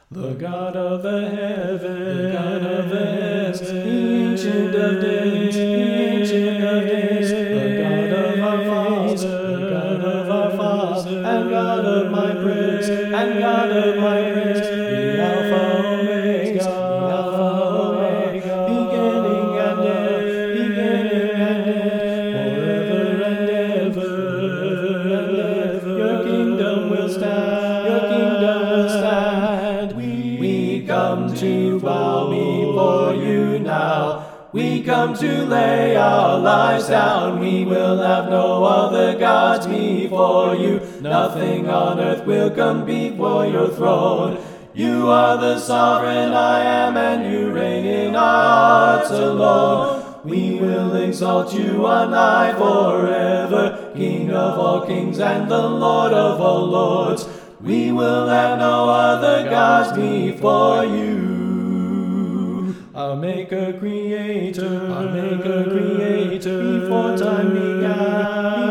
The God of the heavens, the God of the heavens, the Ancient of Days, the Ancient of Days, the God of our fathers, the God of our fathers, and God of my praise, and God of my praise, the Alpha Omega, the Alpha Omega, beginning and end, beginning and end, forever and ever, your kingdom will stand, your kingdom will stand. We come to bow before you now. We come to lay our lives down. We will have no other gods before you. Nothing on earth will come before your throne. You are the sovereign I am, and you reign in our hearts alone. We will exalt you on high forever, King of all kings and the Lord of all lords. We will have no other gods before you. Our Maker, Creator, our Maker, Creator, before time began,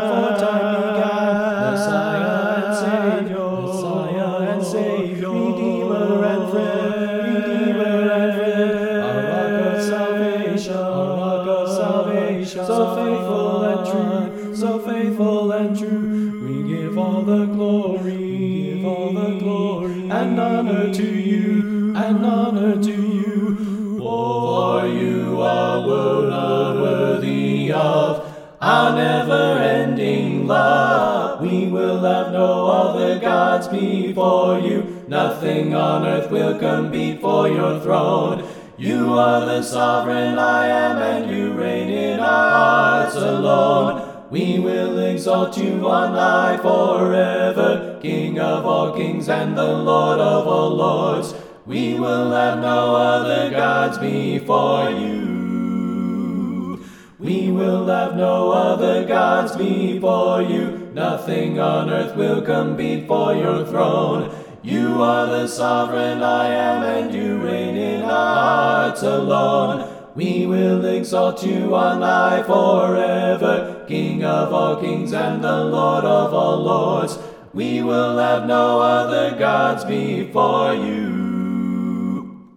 Messiah and Savior, Messiah and Savior, Redeemer and friend, Redeemer and friend, our rock of salvation, our rock of salvation, so faithful and true, so faithful and true. We give all the glory, all the glory, and honor to you, and honor to you. For you are worthy of our never-ending love. We will have no other gods before you. Nothing on earth will come before your throne. You are the sovereign I am, and you reign in our hearts alone. We will exalt you on high forever, King of all kings and the Lord of all lords. We will have no other gods before you. We will have no other gods before you. Nothing on earth will come before your throne. You are the sovereign I am, and you reign in our hearts alone. We will exalt you on high forever, King of all kings and the Lord of all lords. We will have no other gods before you.